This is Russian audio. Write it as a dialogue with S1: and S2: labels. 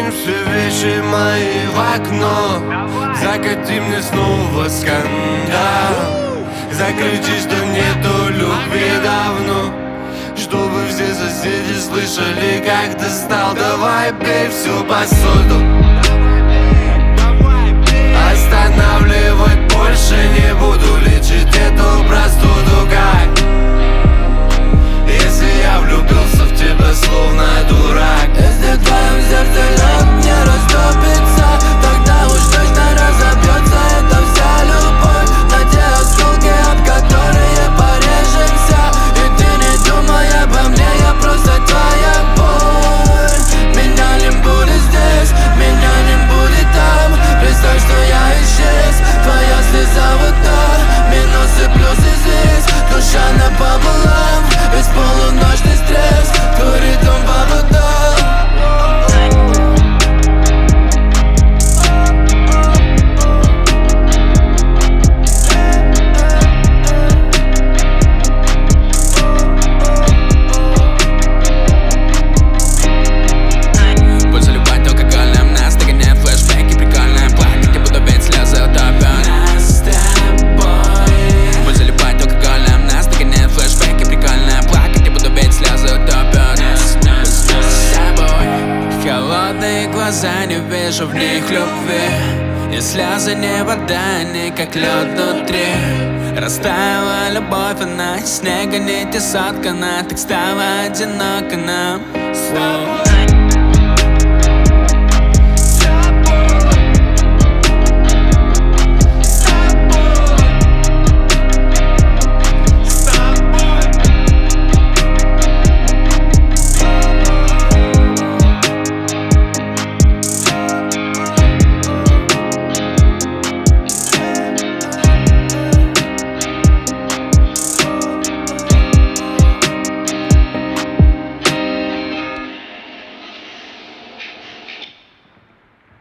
S1: все вещи мои в окно. Закати мне снова скандал. Закричи, что нету любви давно, чтобы все соседи слышали, как ты стал. Давай бей всю посуду, останавливать больше не буду. Лечить эту простуду как если я влюбился в тебя словно дурак.
S2: Если в твоем сердце лед не растопится, тогда уж точно разобьется эта вся любовь на те осколки, об которые порежемся. И ты не думай обо мне, я просто твоя боль. Меня не будет здесь, меня не будет там. Представь, что я исчез, твоя слеза вот та. Минусы, плюсы здесь, душа напополам. Весь полуночный стресс, твой ритм по водам.
S3: Польза любовь алкогольным, нас догоняет флешбеки. Прикольно плакать, я буду петь, слезы утопят нас с тобой. Польза любовь алкогольным, нас догоняет флешбеки. Прикольно плакать, я буду петь, слезы утопят нас с тобой. Холодные глаза, не вижу в них любви. И слезы не вода, они как лед внутри. Растаяла любовь, она из снега не соткана. Так стало одиноко нам с тобой.